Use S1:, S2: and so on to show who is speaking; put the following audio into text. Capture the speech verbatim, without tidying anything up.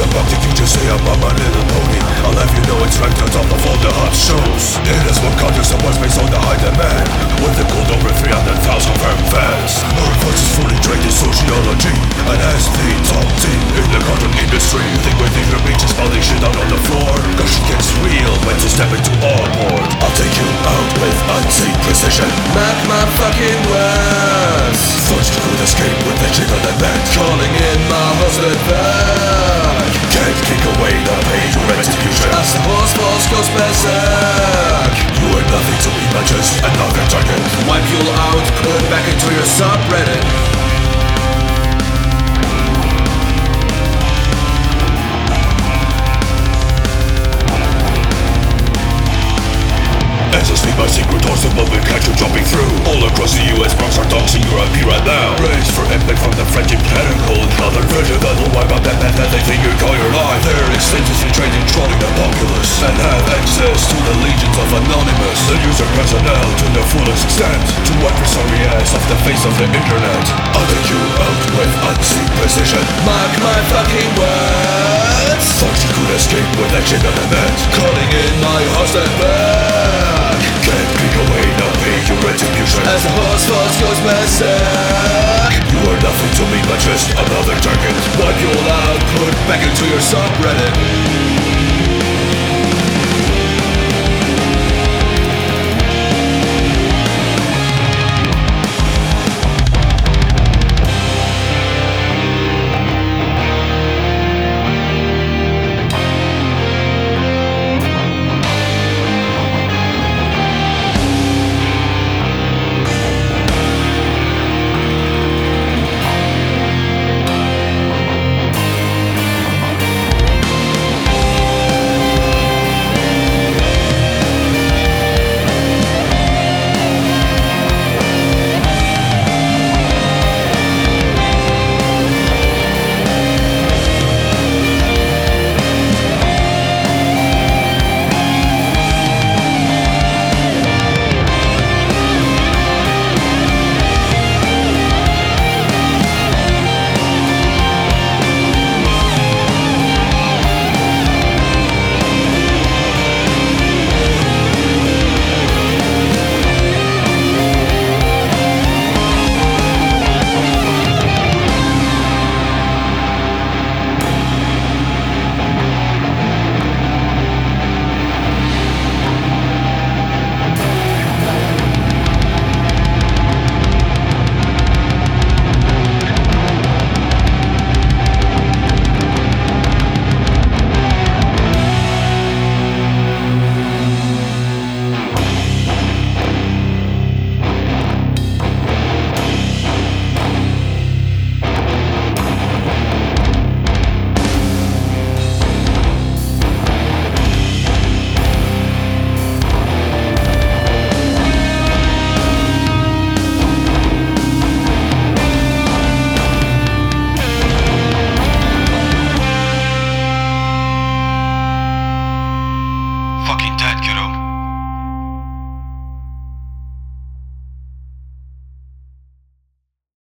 S1: the bounty, you just say I'm on my little pony. I'll have you know it's ranked on top of all the hot shows. It is one counter, someone's based on the high demand, with the gold over three hundred thousand firm fans. Our voice is fully trained in sociology, and as the top team in the content industry, think we think your beach is falling shit out on the floor. Cause shit gets real when to step into our board. I'll take you out with unseen precision.
S2: Mark my fucking words.
S1: Thought you could escape with the shit on the bed,
S2: Calling in my husband back.
S1: can't kick away the pain to retribution.
S2: As the horse falls goes berserk.
S1: You are nothing to me but just another target.
S2: Wipe you out, put back into your subreddit.
S1: As I speak my secret doors, the moment catch you jumping through. All across the U S Bronx are dogs in your I P right now. Raised for impact from the French implantable. Another version that will wipe out that man that they think you call your life. They're extensively trained in trolling the populace, and have access to the legions of Anonymous. The user personnel to the fullest extent, to wipe your sorry ass off the face of the internet. I'll take you out with unseen precision.
S2: Mark my fucking words.
S1: Thought you could escape with that shit on the net,
S2: Calling in my husband back.
S1: can't kick away the pain to retribution.
S2: As the horse falls goes berserk.
S1: You are nothing to me but just another target.
S2: Wipe you all out, put back into your subreddit.